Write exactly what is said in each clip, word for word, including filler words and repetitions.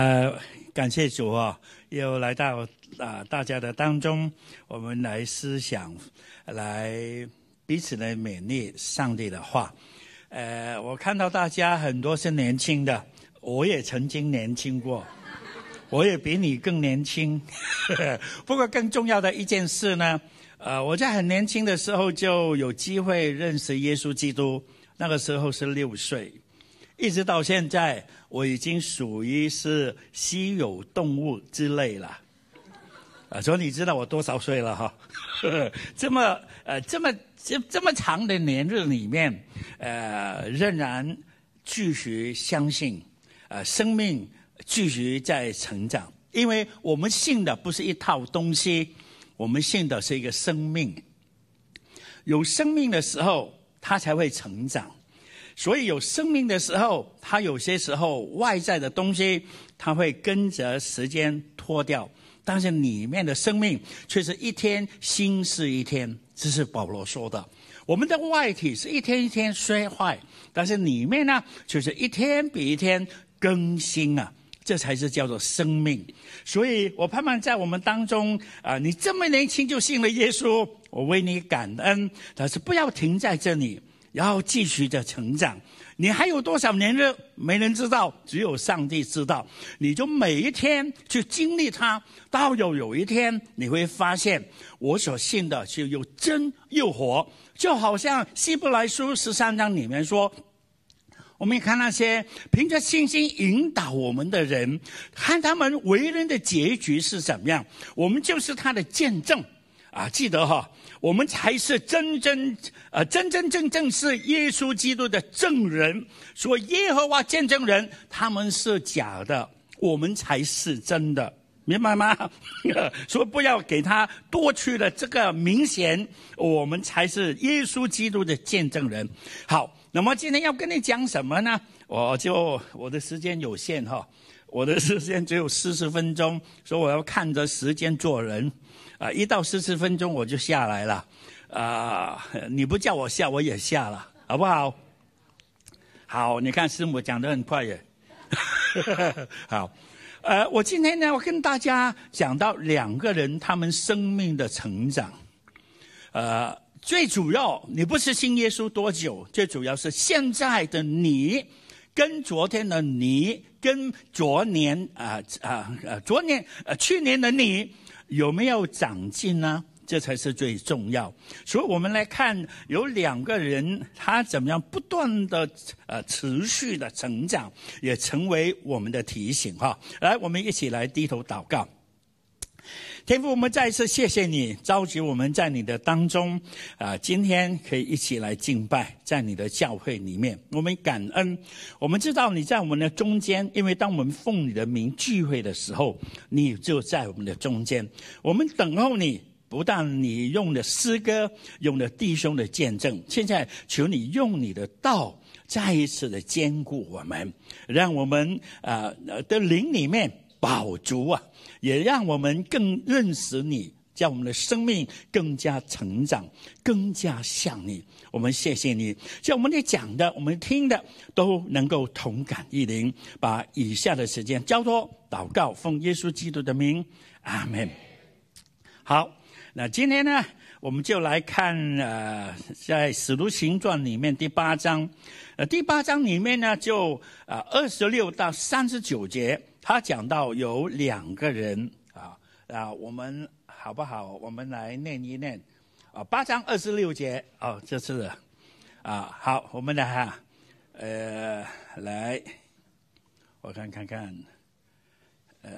呃，感谢主啊，又来到啊大家的当中，我们来思想，来彼此的勉励上帝的话。呃，我看到大家很多是年轻的，我也曾经年轻过，我也比你更年轻。不过更重要的一件事呢，呃，我在很年轻的时候就有机会认识耶稣基督，那个时候是六岁。一直到现在，我已经属于是稀有动物之类了，啊，所以你知道我多少岁了哈？这么呃这么这这么长的年日里面，呃，仍然继续相信，呃，生命继续在成长，因为我们信的不是一套东西，我们信的是一个生命。有生命的时候，它才会成长。所以有生命的时候，它有些时候外在的东西，它会跟着时间脱掉，但是里面的生命却是一天新似一天。这是保罗说的。我们的外体是一天一天衰坏，但是里面呢，就是一天比一天更新啊，这才是叫做生命。所以我盼望在我们当中啊、呃，你这么年轻就信了耶稣，我为你感恩，但是不要停在这里，然后继续的成长。你还有多少年日没人知道，只有上帝知道。你就每一天去经历它，到有有一天你会发现，我所信的是又真又活。就好像希伯来书十三章里面说，我们看那些凭着信心引导我们的人，看他们为人的结局是怎么样，我们就是他的见证啊！记得哈，我们才是真真呃真真正正是耶稣基督的证人。说耶和华见证人，他们是假的，我们才是真的，明白吗？所以不要给他多去了这个明显，我们才是耶稣基督的见证人。好，那么今天要跟你讲什么呢？我就我的时间有限哈，我的时间只有四十分钟，所以我要看着时间做人。啊，一到四十分钟我就下来了，啊，你不叫我下我也下了，好不好？好，你看师母讲得很快耶。好，呃，我今天呢，我跟大家讲到两个人他们生命的成长，呃，最主要你不是信耶稣多久，最主要是现在的你跟昨天的你跟昨年啊啊呃昨年呃去年的你有没有长进呢？这才是最重要。所以我们来看有两个人，他怎么样不断的呃持续的成长，也成为我们的提醒哈。来，我们一起来低头祷告。天父，我们再一次谢谢你召集我们在你的当中啊、呃，今天可以一起来敬拜，在你的教会里面，我们感恩。我们知道你在我们的中间，因为当我们奉你的名聚会的时候，你就在我们的中间。我们等候你，不但你用的诗歌，用的弟兄的见证，现在求你用你的道再一次的坚固我们，让我们啊、呃、的灵里面饱足啊，也让我们更认识你，叫我们的生命更加成长，更加像你。我们谢谢你，叫我们的讲的，我们听的都能够同感一灵。把以下的时间交托祷告，奉耶稣基督的名，阿们。好，那今天呢，我们就来看呃，在使徒行传里面第八章，呃，第八章里面呢，就呃二十六到三十九节。他讲到有两个人啊啊，我们好不好？我们来念一念啊，八章二十六节哦，这是啊，好，我们来哈，呃，来，我看看看，呃，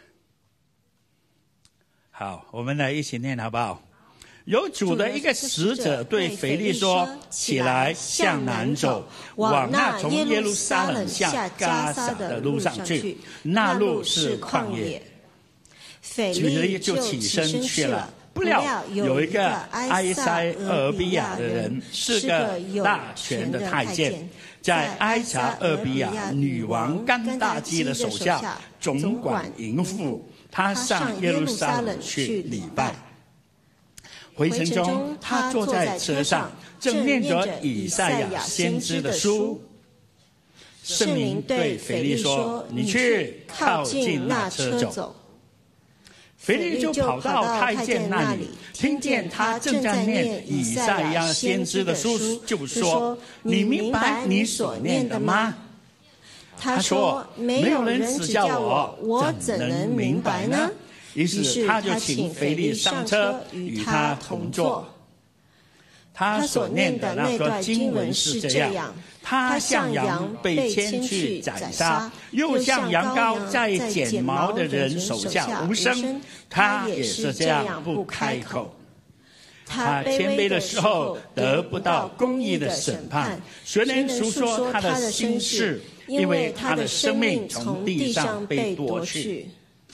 好，我们来一起念好不好？有主的一个使者对腓力说：“起来，向南走，往那从耶路撒冷下迦撒的路上去，那路是旷野。”腓力就起身去了。不料有一个埃塞俄比亚的人，是个大权的太监，在埃查俄比亚女王甘大基的手下总管营赋。他上耶路撒冷去礼拜。回程中，他坐在车上，正念着以赛亚先知的书。 圣灵对腓力说：“你去靠近那车走。”腓力就跑到太监那里，听见他正在念以赛亚先知的书，就说：“你明白你所念的吗？”他说：“没有人指教我，我怎能明白呢？”于是他就请腓力上车，与他同坐。他所念的那段经文是这样：他像羊被牵去宰杀，又像羊羔在剪毛的人手下无声，他也是这样不开口。他谦卑的时候得不到公义的审判，谁能述说他的心事？因为他的生命从地上被夺去。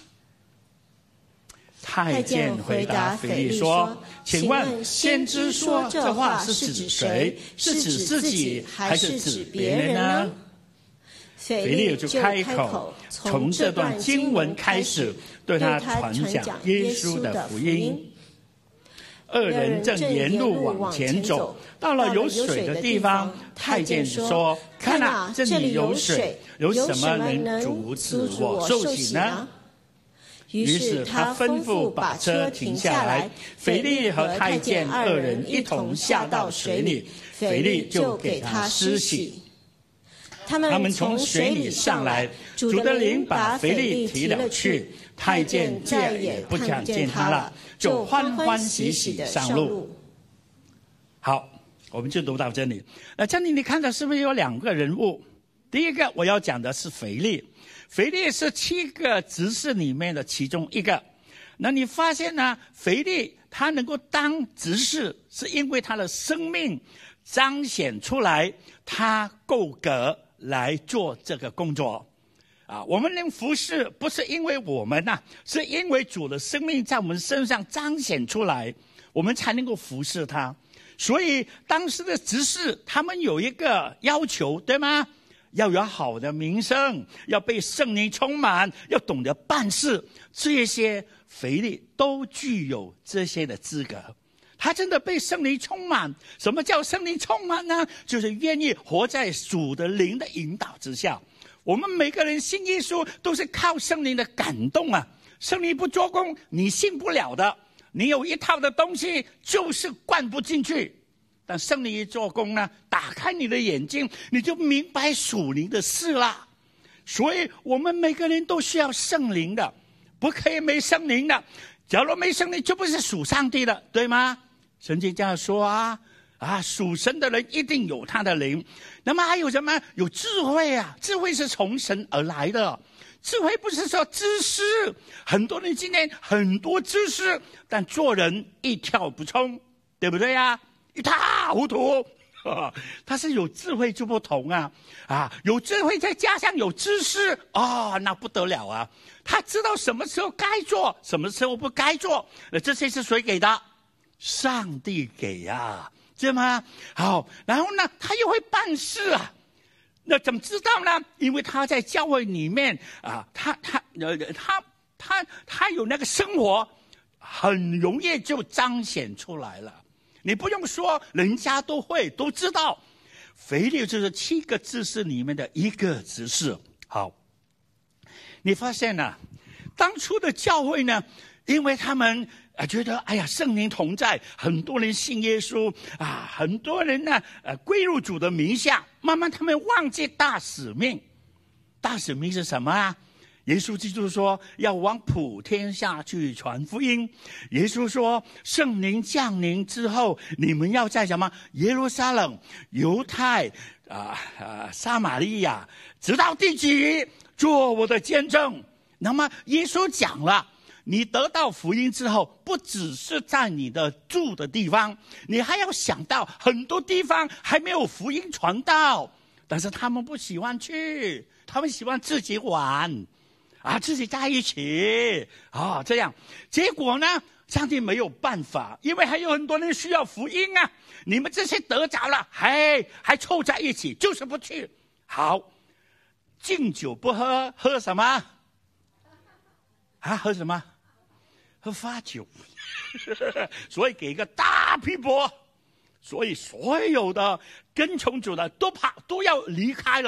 太监回答腓力说：“请问先知说这话是指谁？是指自己还是指别人呢？”腓力就开口，从这段经文开始对他传讲耶稣的福音。二人正沿路往前走，到了有水的地方，太监说：“看啊，这里有水，有什么能阻止我受洗呢？”于是他吩咐把车停下来，腓力和太监二人一同下到水里，腓力就给他施洗。他们从水里上来，主的灵把腓力提了去，太监再也不想见他了，就欢欢喜喜的上路。好，我们就读到这里。那这里你看到是不是有两个人物？第一个我要讲的是腓力。腓力是七个执事里面的其中一个。那你发现呢，腓力他能够当执事，是因为他的生命彰显出来，他够格来做这个工作。啊，我们能服侍，不是因为我们呐、啊，是因为主的生命在我们身上彰显出来，我们才能够服侍他。所以当时的执事他们有一个要求，对吗？要有好的名声，要被圣灵充满，要懂得办事，这些腓力都具有这些的资格。他真的被圣灵充满。什么叫圣灵充满呢？就是愿意活在主的灵的引导之下。我们每个人信耶稣都是靠圣灵的感动啊，圣灵不做工你信不了的，你有一套的东西就是灌不进去。但圣灵一做工呢，打开你的眼睛，你就明白属灵的事了。所以我们每个人都需要圣灵的，不可以没圣灵的。假如没圣灵，就不是属上帝的，对吗？圣经这样说啊，啊，属神的人一定有他的灵。那么还有什么？有智慧啊，智慧是从神而来的。智慧不是说知识，很多人今天很多知识，但做人一窍不通，对不对呀？一塌糊涂，他是有智慧就不同啊啊！有智慧再加上有知识啊、哦，那不得了啊！他知道什么时候该做，什么时候不该做。那这些是谁给的？上帝给呀、啊，对吗？好，然后呢，他又会办事啊。那怎么知道呢？因为他在教会里面啊，他他呃他他他有那个生活，很容易就彰显出来了。你不用说，人家都会都知道。腓力就是七个执事里面的一个执事。好，你发现呢、啊，当初的教会呢，因为他们啊觉得哎呀圣灵同在，很多人信耶稣啊，很多人呢呃归入主的名下，慢慢他们忘记大使命。大使命是什么啊？耶稣基督说要往普天下去传福音。耶稣说圣灵降临之后，你们要在什么耶路撒冷、犹太啊啊撒玛利亚，直到地极做我的见证。那么耶稣讲了，你得到福音之后，不只是在你的住的地方，你还要想到很多地方还没有福音传到，但是他们不喜欢去，他们喜欢自己玩啊，自己在一起啊，这样结果呢，上帝没有办法，因为还有很多人需要福音啊。你们这些得着了，还还凑在一起，就是不去。好，敬酒不喝，喝什么啊？喝什么？喝发酒。所以给一个大批驳，所以所有的跟从主的都怕都要离开了，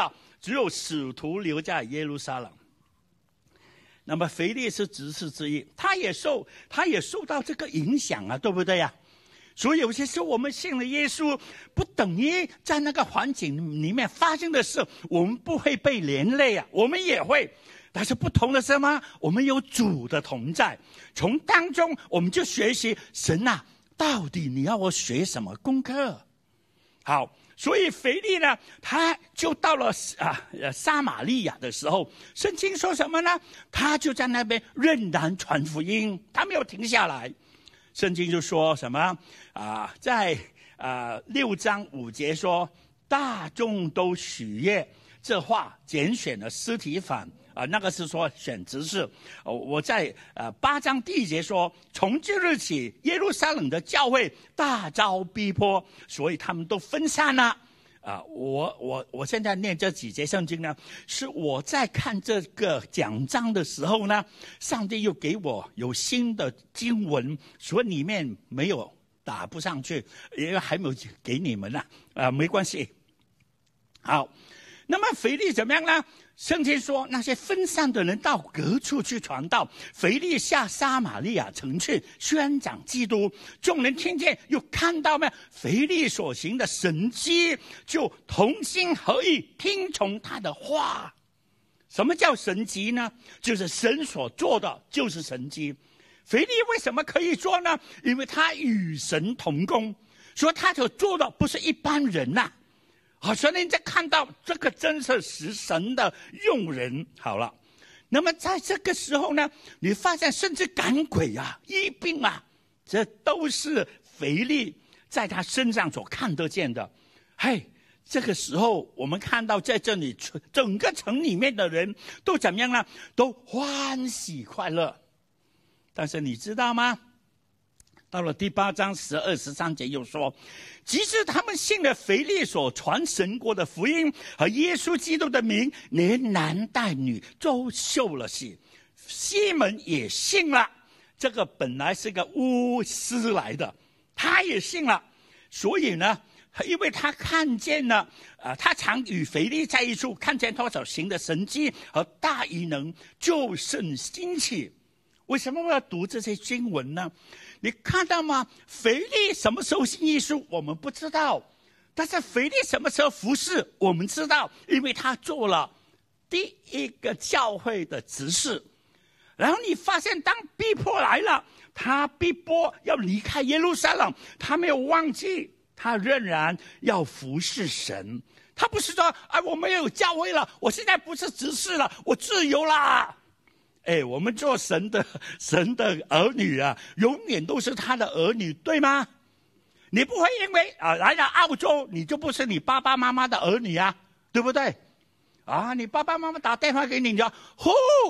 只有使徒留在耶路撒冷。那么腓力是执事之一，他也受他也受到这个影响啊，对不对呀、啊？所以有些时候我们信了耶稣，不等于在那个环境里面发生的事，我们不会被连累啊，我们也会。但是不同的是什么？我们有主的同在，从当中我们就学习神啊，到底你要我学什么功课？好。所以腓力呢，他就到了啊撒玛利亚的时候，圣经说什么呢？他就在那边仍然传福音，他没有停下来。圣经就说什么啊，在啊六章五节说，大众都喜悦，这话拣选了司提反啊，那个是说选执事。哦，我在呃八章第一节说，从这日起，耶路撒冷的教会大遭逼迫，所以他们都分散了。啊，我我我现在念这几节圣经呢，是我在看这个讲章的时候呢，上帝又给我有新的经文，所以里面没有打不上去，因为还没有给你们呢。啊，没关系。好。那么腓力怎么样呢？圣经说那些分散的人到各处去传道，腓力下撒玛利亚城去宣讲基督，众人听见又看到没有腓力所行的神迹，就同心合意听从他的话。什么叫神迹呢？就是神所做的就是神迹。腓力为什么可以做呢？因为他与神同工，所以他所做的不是一般人呐、啊好，所以你在看到这个真是使神的用人。好了，那么在这个时候呢，你发现甚至赶鬼啊、医病啊，这都是腓力在他身上所看得见的。嘿，这个时候我们看到在这里整个城里面的人都怎么样呢？都欢喜快乐。但是你知道吗？到了第八章十二十三节又说，即使他们信了腓力所传神国的福音和耶稣基督的名，连男带女都受了洗，西门也信了。这个本来是个巫师来的，他也信了。所以呢，因为他看见了啊、呃，他常与腓力在一处，看见他所行的神迹和大异能，就甚兴起。为什么我要读这些经文呢？你看到吗？腓力什么时候信耶稣我们不知道，但是腓力什么时候服侍我们知道，因为他做了第一个教会的执事。然后你发现当逼迫来了，他逼迫要离开耶路撒冷，他没有忘记，他仍然要服侍神。他不是说哎，我没有教会了，我现在不是执事了，我自由啦。哎，我们做神的神的儿女啊，永远都是他的儿女，对吗？你不会因为啊来了澳洲，你就不是你爸爸妈妈的儿女啊，对不对？啊，你爸爸妈妈打电话给你，你就呼，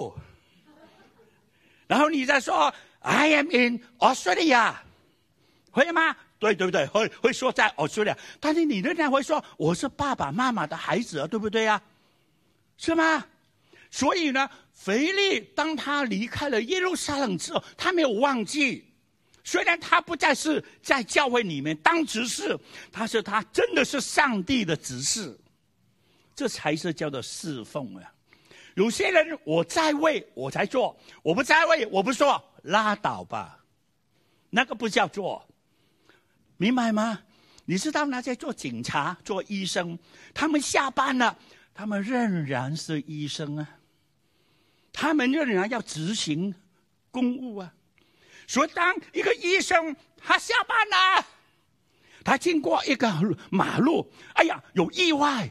然后你再说 I am in Australia， 会吗？对对不对？会会说在 Australia， 但是你仍然会说我是爸爸妈妈的孩子啊，对不对啊？是吗？所以呢，腓力当他离开了耶路撒冷之后，他没有忘记，虽然他不再是在教会里面当执事，但是他真的是上帝的执事，这才是叫做侍奉啊。有些人我在位我才做，我不在位我不做，拉倒吧，那个不叫做，明白吗？你知道那些做警察做医生，他们下班了，他们仍然是医生啊，他们仍然要执行公务啊。所以当一个医生他下班了，他经过一个马路，哎呀有意外，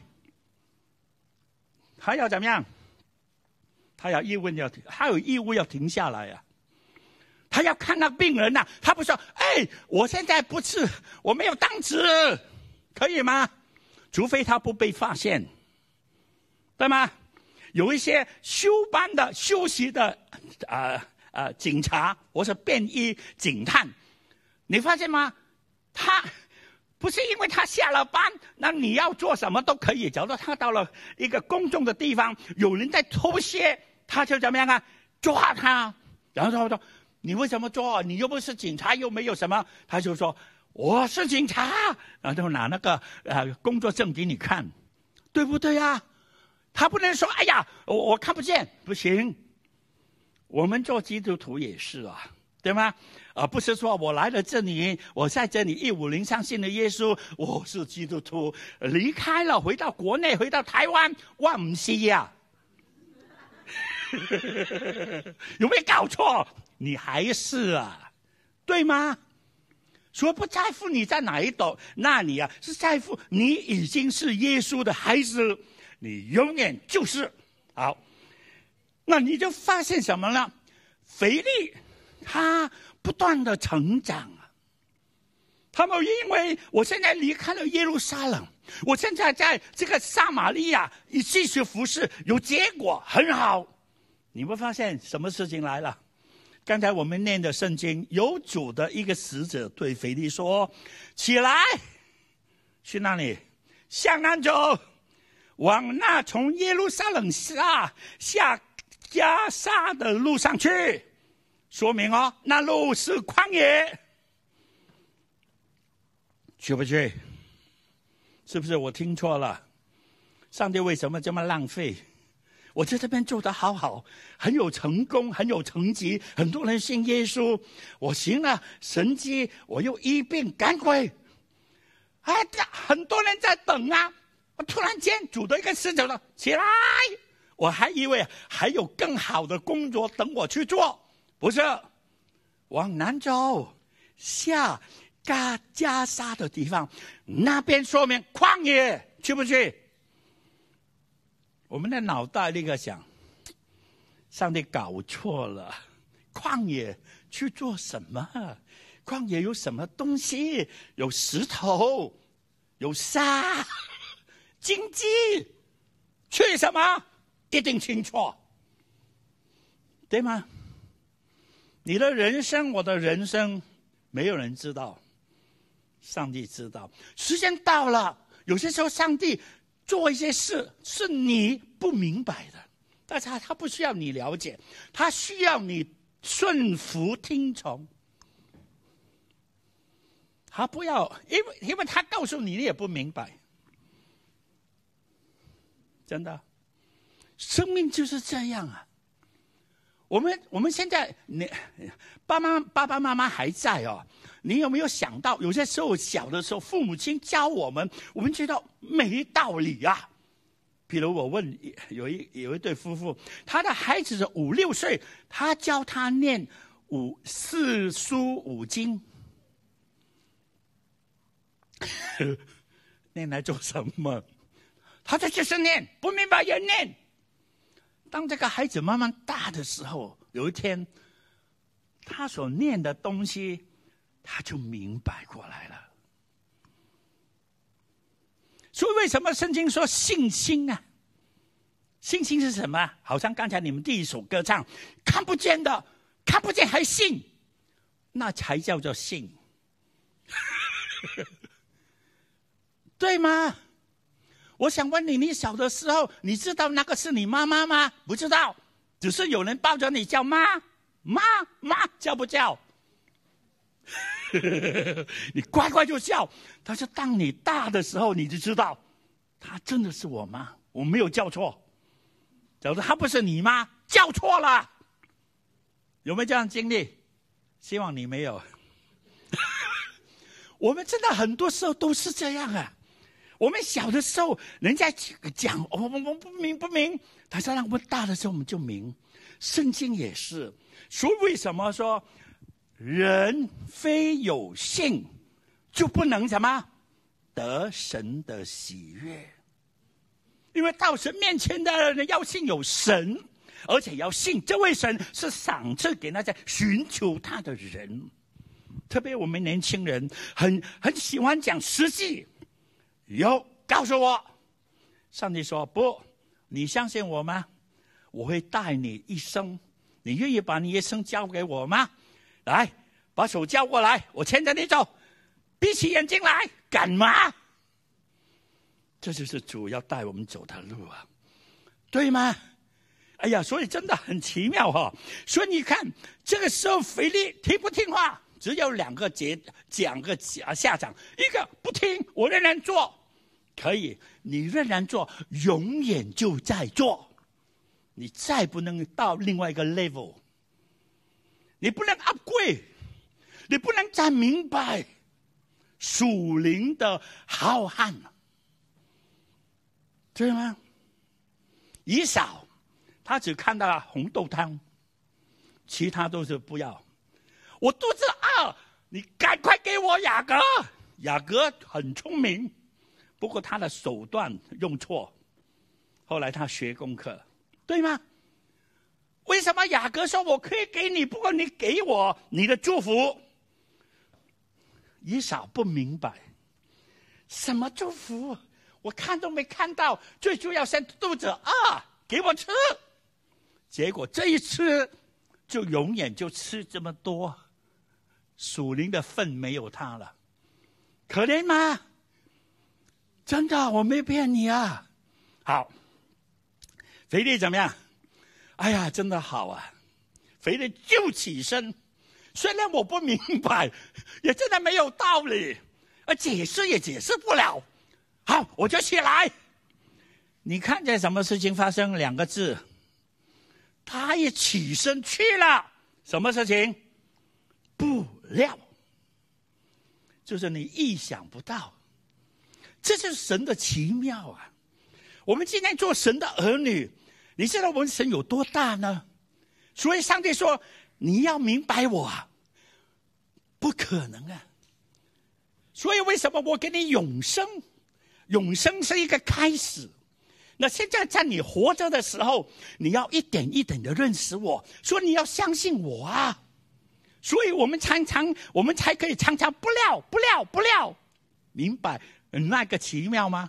他要怎么样？他有义务要他有义务要停下来啊，他要看那病人啊，他不说哎，我现在不是我没有当值，可以吗？除非他不被发现，对吗？有一些休班的休息的啊啊、呃呃、警察或是便衣警探，你发现吗？他不是因为他下了班，那你要做什么都可以。假如他到了一个公众的地方，有人在偷窃，他就怎么样啊？抓他，然后他说：“你为什么抓？你又不是警察，又没有什么。”他就说：“我是警察。”然后拿那个呃工作证给你看，对不对啊？ 他不能说哎呀我我看不见，不行。我们做基督徒也是啊，对吗？啊，不是说我来了这里，我在这里一五零相信了耶稣，我是基督徒，离开了回到国内，回到台湾，我不是呀。有没有搞错？你还是啊，对吗？所以不在乎你在哪一斗那里啊，是在乎你已经是耶稣的孩子，你永远就是好。那你就发现什么呢？腓力他不断的成长啊，他们因为我现在离开了耶路撒冷，我现在在这个撒玛利亚继续服侍，有结果很好。你会发现什么事情来了？刚才我们念的圣经，有主的一个使者对腓力说：起来，去那里，向南走，往那从耶路撒冷下下加沙的路上去。说明哦，那路是旷野，去不去？是不是我听错了？上帝为什么这么浪费？我在这边做得好好，很有成功，很有成绩，很多人信耶稣，我行了神迹，我又医病赶鬼，哎，很多人在等啊！我突然间主的一个使者了，起来！我还以为还有更好的工作等我去做。不是，往南走，下加加沙的地方，那边说明旷野，去不去？我们的脑袋那个想，上帝搞错了，旷野去做什么？旷野有什么东西？有石头，有沙，荆棘，去什么？一定清楚，对吗？你的人生，我的人生，没有人知道，上帝知道。时间到了，有些时候上帝做一些事是你不明白的，但是他他不需要你了解，他需要你顺服听从。他不要，因为因为他告诉你，你也不明白，真的，生命就是这样啊。我们我们现在，你爸妈爸爸妈妈还在哦。你有没有想到，有些时候小的时候，父母亲教我们，我们觉得没道理啊。比如我问有一有一对夫妇，他的孩子是五六岁，他教他念五四书五经，念来做什么？他就就是念，不明白也念。当这个孩子慢慢大的时候，有一天，他所念的东西，他就明白过来了。所以为什么圣经说信心啊？信心是什么？好像刚才你们第一首歌唱，看不见的，看不见还信，那才叫做信，对吗？我想问你，你小的时候，你知道那个是你妈妈吗？不知道，只是有人抱着你叫妈妈妈，叫不叫？你乖乖就叫。但是当你大的时候，你就知道，她真的是我妈，我没有叫错。假如她不是你妈，叫错了，有没有这样经历？希望你没有。我们真的很多时候都是这样啊。我们小的时候，人家讲我们不明不明，但是让我们大的时候我们就明。圣经也是，所以为什么说人非有信就不能什么得神的喜悦？因为到神面前的人要信有神，而且要信这位神是赏赐给那些寻求他的人。特别我们年轻人很很喜欢讲实际。有告诉我，上帝说不，你相信我吗？我会带你一生，你愿意把你一生交给我吗？来，把手交过来，我牵着你走，闭起眼睛来，干嘛？这就是主要带我们走的路啊，对吗？哎呀，所以真的很奇妙哈、哦。所以你看，这个时候腓力听不听话？只有两个结，两个下场，一个不听，我仍然做， 可以，你仍然做，永远就在做，你再不能到另外一个 level， 你不能 upgrade， 你不能再明白属灵的浩瀚，对吗？以扫他只看到了红豆汤，其他都是不要。我肚子饿，你赶快给我雅各。雅各很聪明，不过他的手段用错，后来他学功课，对吗？为什么雅各说我可以给你，不过你给我你的祝福？以扫不明白什么祝福，我看都没看到，最主要是肚子饿，给我吃。结果这一吃就永远就吃这么多，属灵的份没有他了，可怜吗？真的，我没骗你啊。好，腓力怎么样？哎呀，真的好啊！腓力就起身，虽然我不明白，也真的没有道理，而解释也解释不了。好，我就起来。你看见什么事情发生？两个字，他也起身去了。什么事情？不料，就是你意想不到。这就是神的奇妙啊！我们今天做神的儿女，你知道我们神有多大呢？所以上帝说你要明白我啊，不可能啊！所以为什么我给你永生？永生是一个开始。那现在在你活着的时候，你要一点一点的认识我，说你要相信我啊！所以我们常常，我们才可以常常不料不料不料，明白那个奇妙吗？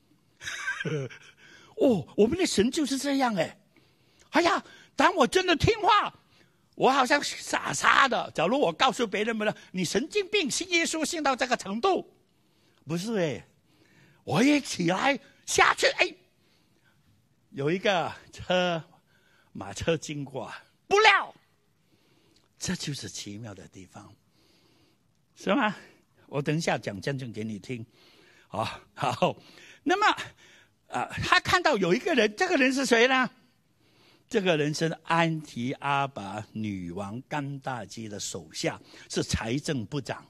哦，我们的神就是这样哎！哎呀，当我真的听话，我好像傻傻的。假如我告诉别人们了，你神经病，信耶稣信到这个程度，不是哎，我一起来下去，哎，有一个车马车经过，不料，这就是奇妙的地方，是吗？我等一下讲见证给你听。好，好，那么啊，他看到有一个人，这个人是谁呢？这个人是安提阿拔女王甘大基的手下，是财政部长。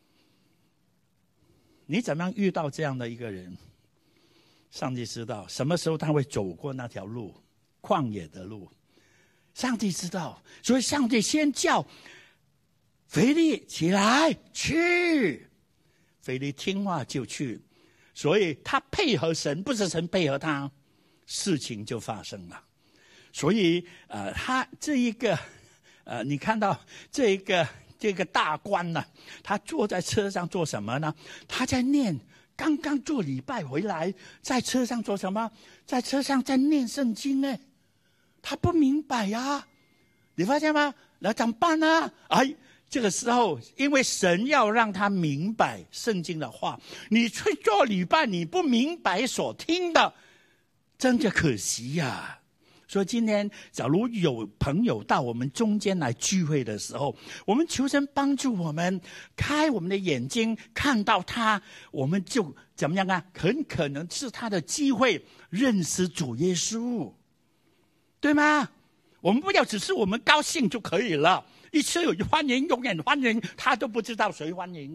你怎么样遇到这样的一个人？上帝知道什么时候他会走过那条路，旷野的路。上帝知道，所以上帝先叫腓力起来去，腓力听话就去。所以他配合神，不是神配合他，事情就发生了。所以呃，他这一个呃，你看到这一个这个大官呢，他坐在车上做什么呢？他在念，刚刚做礼拜回来，在车上做什么？在车上在念圣经呢。他不明白呀、啊，你发现吗？那怎么办呢？哎。这个时候，因为神要让他明白圣经的话，你去做礼拜，你不明白所听的，真的可惜呀、啊。所以今天，假如有朋友到我们中间来聚会的时候，我们求神帮助我们开我们的眼睛，看到他，我们就怎么样啊？很可能是他的机会认识主耶稣，对吗？我们不要只是我们高兴就可以了。一次有欢迎，永远欢迎，他都不知道谁欢迎，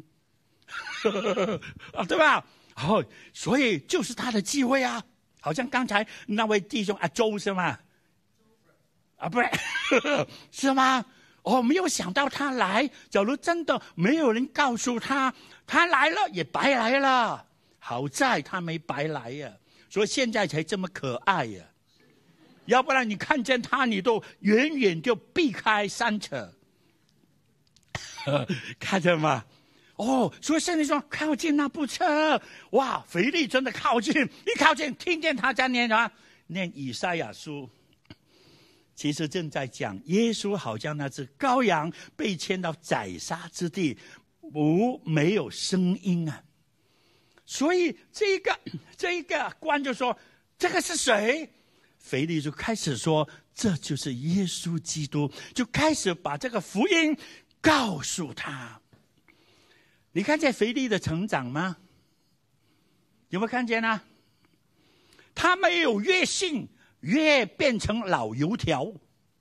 对吧？哦，所以就是他的机会啊！好像刚才那位弟兄啊，周是吗？啊，不是，是吗？哦，没有想到他来。假如真的没有人告诉他，他来了也白来了。好在他没白来呀、啊，所以现在才这么可爱呀、啊。要不然你看见他，你都远远就避开三尺。看见吗？哦，所以圣经说靠近那部车，哇，腓力真的靠近，一靠近听见他在念啊，念以赛亚书，其实正在讲耶稣好像那只羔羊被牵到宰杀之地，无没有声音啊。所以这一个这一个官就说这个是谁？腓力就开始说这就是耶稣基督，就开始把这个福音告诉他。你看见腓力的成长吗？ 有没有看见啊？他没有越信越变成老油条，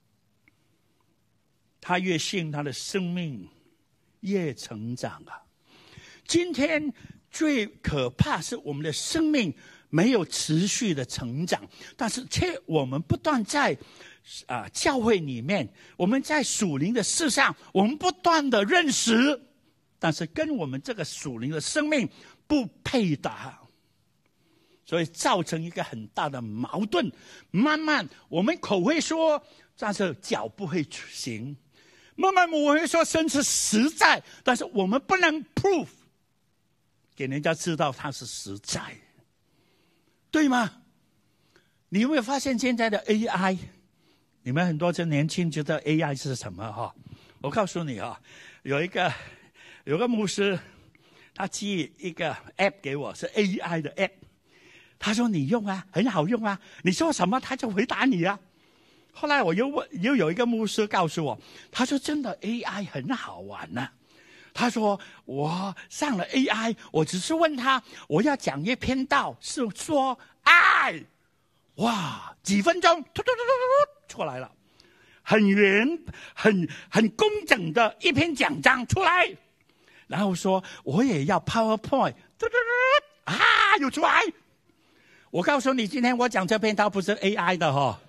他越信他的生命越成长啊。今天最可怕是我们的生命没有持续的成长，但是却我们不断在啊教会里面，我们在属灵的事上，我们不断的认识，但是跟我们这个属灵的生命不配搭，所以造成一个很大的矛盾。慢慢我们口会说，但是脚不会行；慢慢我们会说神是实在，但是我们不能 prove 给人家知道他是实在，对吗？你有没有发现现在的 A I？ 你们很多这年轻觉得 A I 是什么哈？我告诉你啊，有一个有个牧师，他寄一个 app 给我，是 A I 的 app。他说你用啊，很好用啊，你说什么他就回答你啊。后来我又问，又有一个牧师告诉我，他说真的 A I 很好玩啊。他说我上了 A I， 我只是问他我要讲一篇道是说爱，哇，几分钟突突突突突出来了，很圆很很工整的一篇讲章出来。然后说我也要 PowerPoint， 突突突啊又出来。我告诉你，今天我讲这篇道不是 A I 的哈，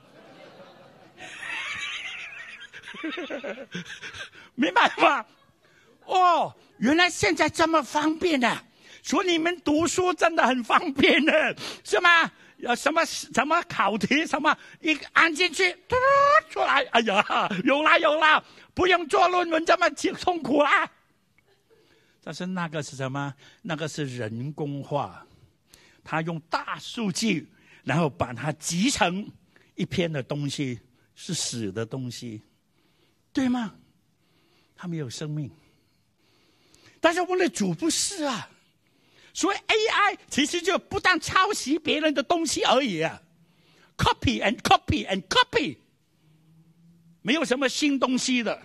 明白吗？哦，原来现在这么方便的、啊，所以你们读书真的很方便的，是吗？有什么什么考题什么，一按进去，嘟出来，哎呀，有啦有啦，不用做论文这么痛苦啦。但是那个是什么？那个是人工化，他用大数据，然后把它集成一篇的东西，是死的东西，对吗？他没有生命。但是我们的主不是啊，所以 A I 其实就不但抄袭别人的东西而已啊 ，copy and copy and copy， 没有什么新东西的，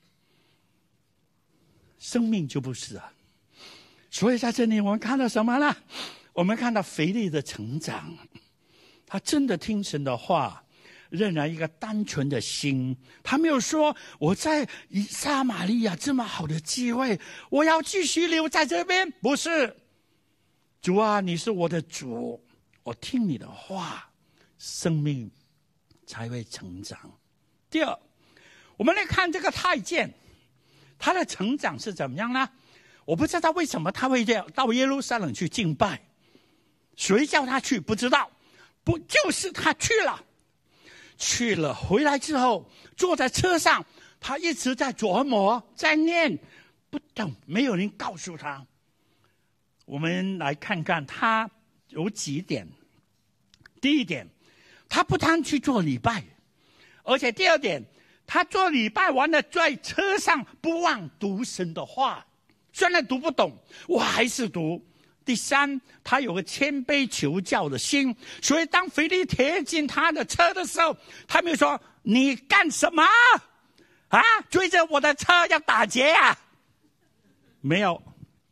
生命就不是啊。所以在这里我们看到什么呢？我们看到腓力的成长，他真的听神的话，仍然一个单纯的心，他没有说我在撒玛利亚这么好的机会，我要继续留在这边，不是。主啊，你是我的主，我听你的话，生命才会成长。第二，我们来看这个太监，他的成长是怎么样呢？我不知道为什么他会到耶路撒冷去敬拜，谁叫他去不知道，不就是他去了。去了回来之后，坐在车上，他一直在琢磨，在念，不懂，没有人告诉他。我们来看看他有几点。第一点，他不单去做礼拜，而且第二点，他做礼拜完了，在车上不忘读神的话，虽然读不懂，我还是读。第三，他有个谦卑求教的心，所以当腓力贴近他的车的时候，他没有说你干什么啊？追着我的车要打劫啊？没有，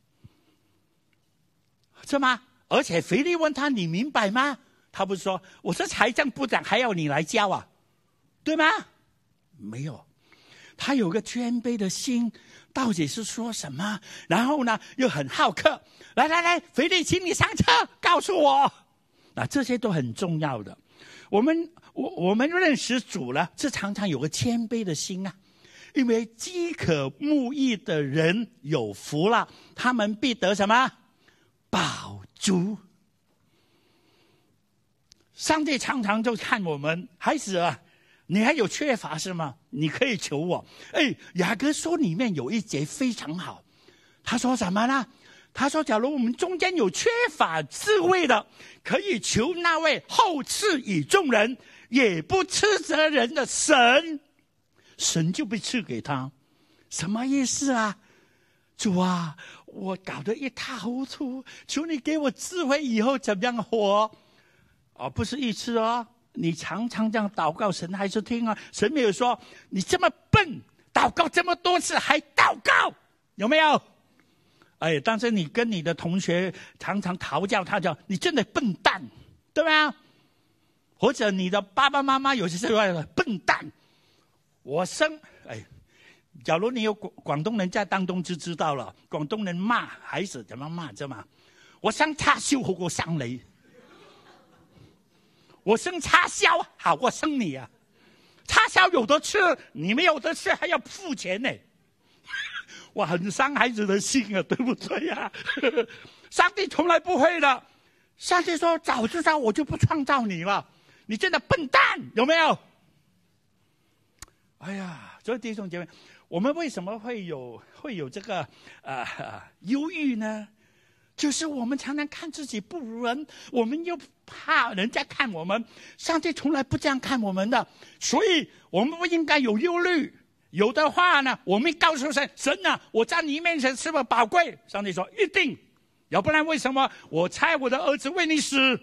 是吗？而且腓力问他你明白吗？他不是说我是财政部长还要你来教啊，对吗？没有，他有个谦卑的心，到底是说什么？然后呢又很好客，来来来，腓力请你上车告诉我。那这些都很重要的。我们我我们认识主了，是常常有个谦卑的心啊，因为饥渴慕义的人有福了，他们必得什么？饱足。上帝常常就看我们孩子啊，你还有缺乏是吗？你可以求我。哎，雅各书里面有一节非常好，他说什么呢？他说假如我们中间有缺乏智慧的，可以求那位厚赐与众人也不斥责人的神，神就被赐给他。什么意思啊？主啊，我搞得一塌糊涂，求你给我智慧，以后怎么样活。哦，不是一次哦，你常常这样祷告，神还是听啊。神没有说你这么笨，祷告这么多次还祷告，有没有？ 哎，但是你跟你的同学常常讨教，他讲你真的笨蛋，对吧？或者你的爸爸妈妈有些时候笨蛋，我生哎，假如你有广广东人在当中就知道了，广东人骂孩子怎么骂知道吗？我生叉燒好過生你，我生叉燒好過生你啊！叉燒有得吃，你沒有得吃還要付錢呢，哇，很傷孩子的心啊，對不對啊？上帝從來不會的，上帝說早知道我就不創造你了，你真的笨蛋，有沒有？哎呀，所以弟兄姐妹，我們為什麼會有會有這個呃憂鬱呢？就是我們常常看自己不如人，我們又怕人家看我們，上帝從來不這樣看我們的，所以我們不應該有憂慮。有的話呢，我們告訴神，神啊，我在你面前是不是寶貴？上帝說一定，要不然為什麼我差我的兒子為你死？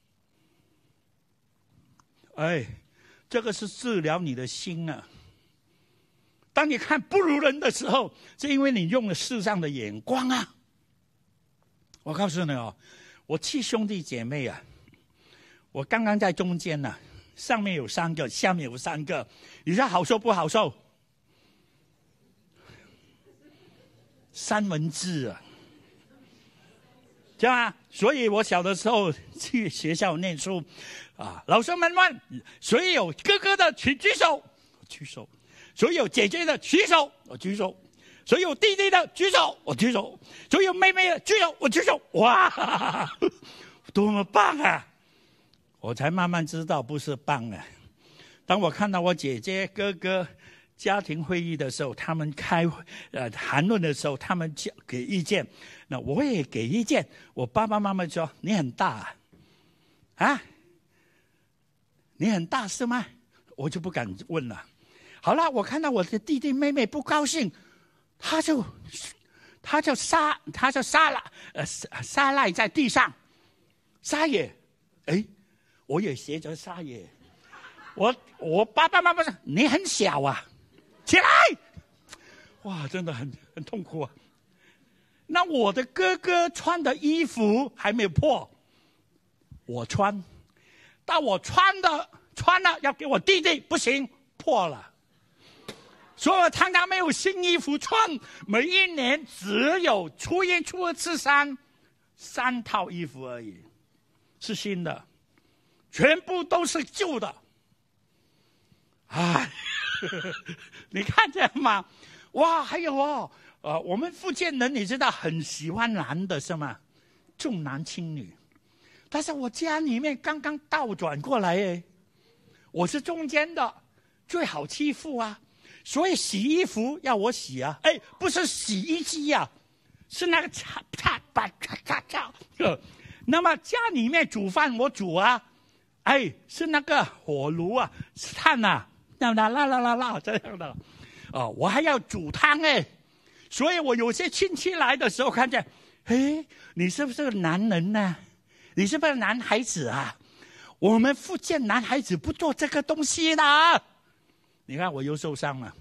哎，這個是治療你的心啊。當你看不如人的時候，是因為你用了世上的眼光啊。我告訴你哦，我七兄弟姐妹啊，我剛剛在中間呢、啊，上面有三個，下面有三個，你說好受不好受？三文治啊，知道嗎？所以我小的時候去學校念書啊，老師們問，誰有哥哥的請舉手，我舉手；誰有姐姐的舉手，我舉手。所有弟弟的舉手，我舉手；所有妹妹的舉手，我舉手。哇，多麼棒啊！我才慢慢知道不是棒啊。當我看到我姐姐哥哥家庭會議的時候，他們開呃談論的時候，他們給意見，那我也給意見。我爸爸媽媽說：“你很大啊，啊，你很大是嗎？”我就不敢問了。好了，我看到我的弟弟妹妹不高興。他就他就撒他就撒了呃撒賴在地上，撒野，哎，我也學着撒野。我我爸爸媽媽說你很小啊，起來！哇，真的很很痛苦啊。那我的哥哥穿的衣服還沒有破，我穿，但我穿的穿了要給我弟弟，不行，破了。所以我常常沒有新衣服穿，每一年只有初一、初二、初三三套衣服而已，是新的，全部都是舊的。唉，你看見嗎？哇，還有哦，呃，我們福建人你知道很喜歡男的是嗎？重男輕女，但是我家裏面剛剛倒轉過來誒，我是中間的，最好欺負啊。所以洗衣服要我洗啊，哎，不是洗衣機呀、啊，是那個擦擦把擦擦擦。那麼家裏面煮飯我煮啊，哎，是那個火爐啊，炭啊，啦啦啦啦啦啦這樣的，哦，我還要煮湯哎，所以我有些親戚來的時候看見，哎，你是不是個男人呢、啊？你是不是男孩子啊？我們福建男孩子不做這個東西的。你看我又受傷了，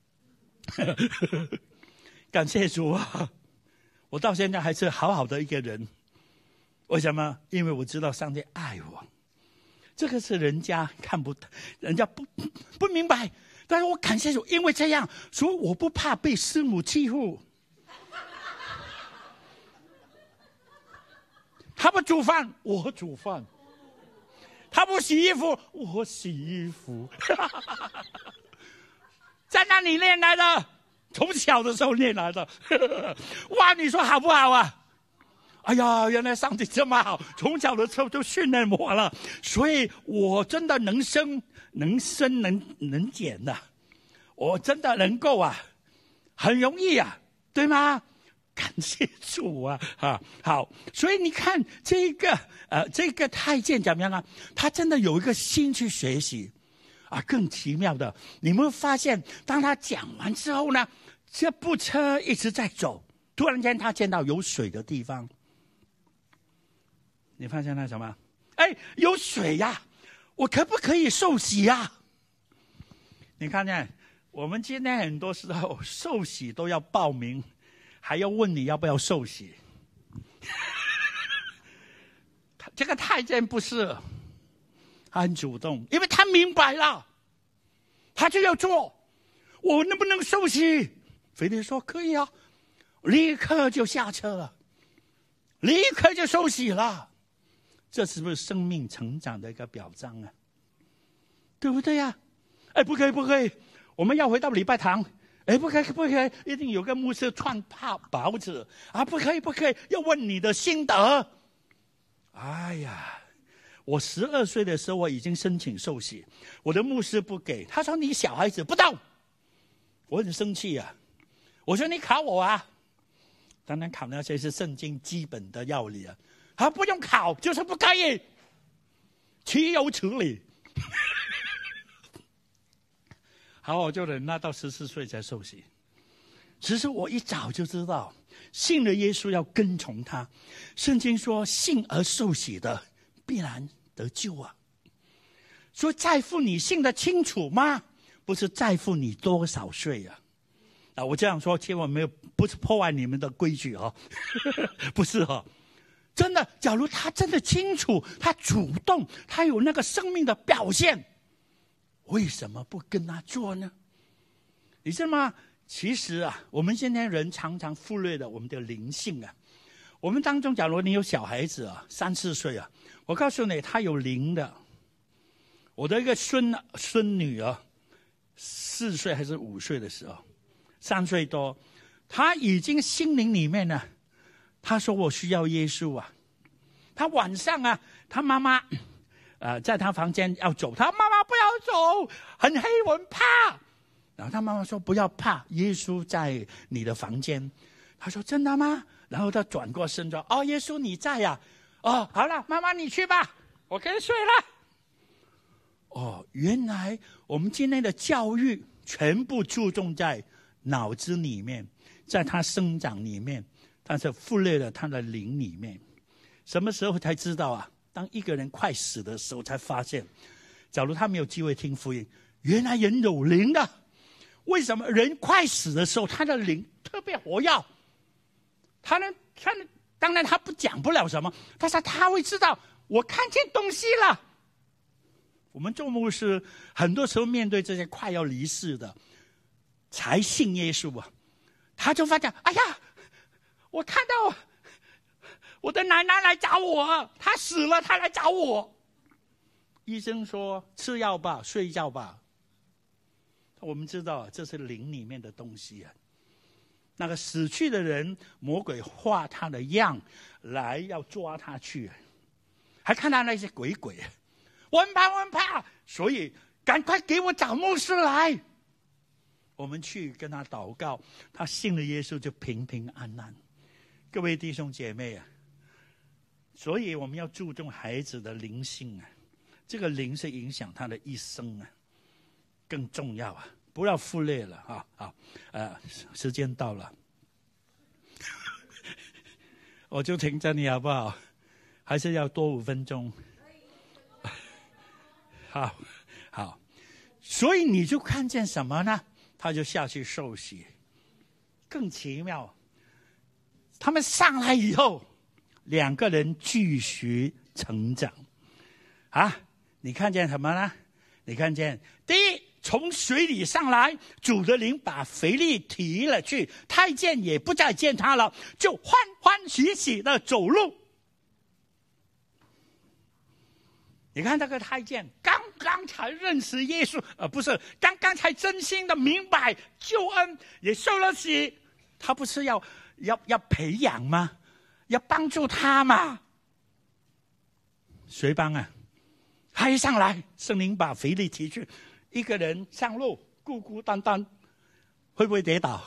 感謝主啊！我到現在還是好好的一個人。為什麼？因為我知道上帝愛我。這個是人家看不，人家不不明白。但是我感謝主，因為這樣，所以我不怕被師母欺負。他不煮飯，我煮飯；他不洗衣服，我洗衣服。在哪裡練來的？從小的時候練來的。哇，你說好不好啊？哎呀，原來上帝這麼好，從小的時候就訓練我了，所以我真的能升能升能能減的，我真的能夠啊，很容易啊，對嗎？感謝主啊，啊，好，所以你看這個呃這個太監怎麼樣啊？他真的有一個心去學習啊。更奇妙的，你們會發現，當他講完之後呢，這部車一直在走，突然間他見到有水的地方，你發現那什麼？哎，有水呀、啊，我可不可以受洗呀、啊？你看見我們今天很多時候受洗都要報名。 还要问你要不要受洗。这个太监不是，他很主动，因为他明白了，他就要做。我能不能受洗？腓力说可以啊，立刻就下车了，立刻就受洗了。这是不是生命成长的一个表彰啊？对不对呀、啊？哎，不可以，不可以，我们要回到礼拜堂。哎，不可以，不可以，一定有个牧师穿袍袍子啊！不可以，不可以，要问你的心得。哎呀，我十二岁的时候我已经申请受洗，我的牧师不给，他说你小孩子不懂，我很生气啊！我说你考我啊！当然考那些是圣经基本的要理啊，他不用考，就是不可以，岂有此理！好，我就忍耐到十四岁才受洗。其实我一早就知道，信了耶稣要跟从他。圣经说，信而受洗的必然得救啊。说在乎你信得清楚吗？不是在乎你多少岁啊。啊，我这样说千万没有，不是破坏你们的规矩哦，不是哦。真的，假如他真的清楚，他主动，他有那个生命的表现，为什么不跟他做呢？你知道吗？其实啊，我们现在人常常忽略了我们的灵性啊。我们当中，假如你有小孩子啊，三四岁啊，我告诉你，他有灵的。我的一个孙孙女啊，四岁还是五岁的时候，三岁多，他已经心灵里面呢，他说我需要耶稣啊。他晚上啊，他妈妈呃在他房间要走，他妈妈不要走，很黑，我很怕。然后他妈妈说不要怕，耶稣在你的房间。他说真的吗？然后他转过身说，哦，耶稣你在呀、啊、哦，好了，妈妈你去吧，我可以睡了。哦，原来我们今天的教育全部注重在脑子里面，在他生长里面，但是忽略了他的灵里面。什么时候才知道啊？当一个人快死的时候才发现，假如他没有机会听福音，原来人有灵的。为什么人快死的时候他的灵特别活跃？他呢，他呢，当然他不讲不了什么，但是他会知道我看见东西了。我们做牧师很多时候面对这些快要离世的才信耶稣啊，他就发现哎呀，我看到我的奶奶来找我，她死了，她来找我。医生说吃药吧，睡觉吧。我们知道这是灵里面的东西啊。那个死去的人，魔鬼画他的样来要抓他去，还看到那些鬼鬼，我很怕，我很怕，所以赶快给我找牧师来。我们去跟他祷告，他信了耶稣就平平安安。各位弟兄姐妹啊，所以我们要注重孩子的灵性啊，这个灵是影响他的一生啊，更重要啊，不要忽略了啊！好，呃，时间到了，我就停着你好不好？还是要多五分钟？好，好，所以你就看见什么呢？他就下去受洗，更奇妙。他们上来以后，两个人继续成长。啊，你看见什么呢？你看见第一，从水里上来，主的灵把腓力提了去，太监也不再见他了，就欢欢喜喜的走路。你看这个太监刚刚才认识耶稣，呃，不是刚刚才真心的明白救恩，也受了洗，他不是要要要培养吗？要帮助他吗？谁帮啊？他一上来，圣灵把腓力提去，一个人上路，孤孤单单，会不会跌倒？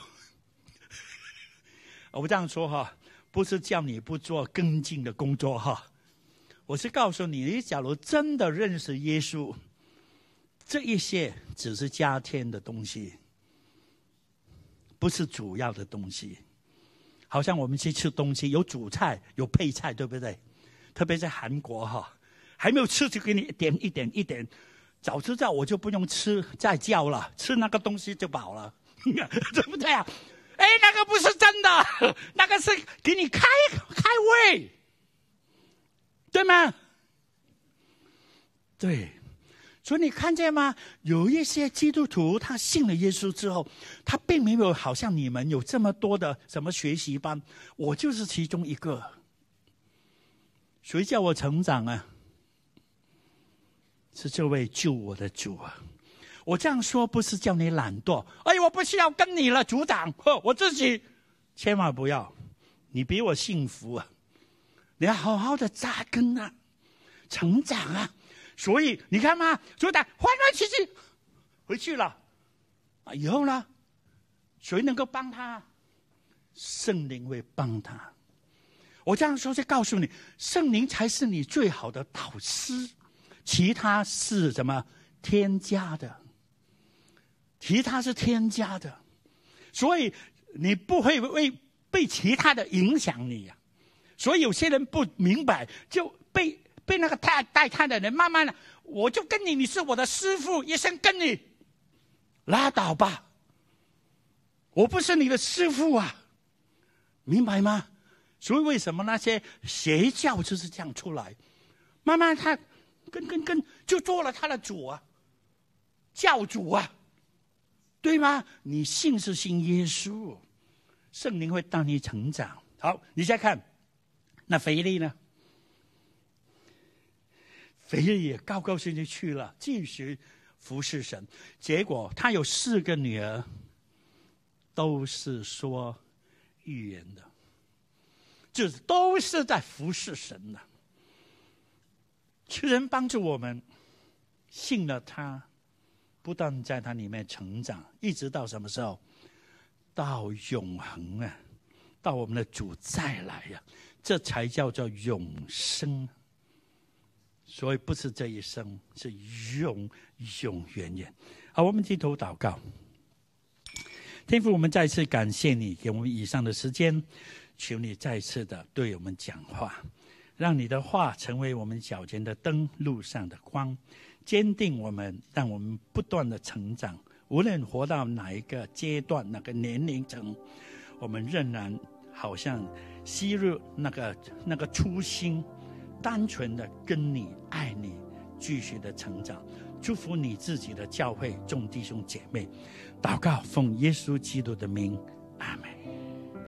我这样说哈，不是叫你不做跟进的工作哈，我是告诉你，你假如真的认识耶稣，这一些只是加添的东西，不是主要的东西。好像我们去吃东西，有主菜，有配菜，对不对？特别在韩国哈，还没有吃就给你一点一点一点。早知道我就不用吃再叫了，吃那个东西就饱了，对不对啊？ 哎，那个不是真的，那个是给你开开胃，对吗？对。所以你看见吗？有一些基督徒他信了耶稣之后，他并没有好像你们有这么多的什么学习班，我就是其中一个。谁叫我成长啊？是这位救我的主啊！我这样说不是叫你懒惰，哎，我不需要跟你了，组长，我自己千万不要，你比我幸福啊！你要好好的扎根啊，成长啊！所以你看嘛，组长欢欢喜喜回去了，啊，以后呢，谁能够帮他？圣灵会帮他。我这样说就告诉你，圣灵才是你最好的导师，其他是什么？添加的，其他是添加的，所以你不会为被其他的影响你呀、啊。所以有些人不明白，就被。被那个带带他的人慢慢的，我就跟你，你是我的师父，一生跟你，拉倒吧，我不是你的师父啊，明白吗？所以为什么那些邪教就是这样出来，慢慢他跟跟跟就做了他的主啊，教主啊，对吗？你信是信耶稣，圣灵会带你成长。好，你再看那腓利呢？腓利也高高兴兴去了，继续服侍神。结果他有四个女儿，都是说预言的，就是都是在服侍神的。求神帮助我们，信了他，不断在他里面成长，一直到什么时候？到永恒啊！到我们的主再来呀、啊，这才叫做永生。所以不是这一生，是永永远远。好，我们低头祷告。天父，我们再次感谢你给我们以上的时间，求你再次的对我们讲话，让你的话成为我们脚前的灯，路上的光，坚定我们，让我们不断的成长。无论活到哪一个阶段、哪个年龄层，我们仍然好像昔日那个那个初心，单纯的跟你爱你，继续的成长。祝福你自己的教会众弟兄姐妹，祷告奉耶稣基督的名，阿们。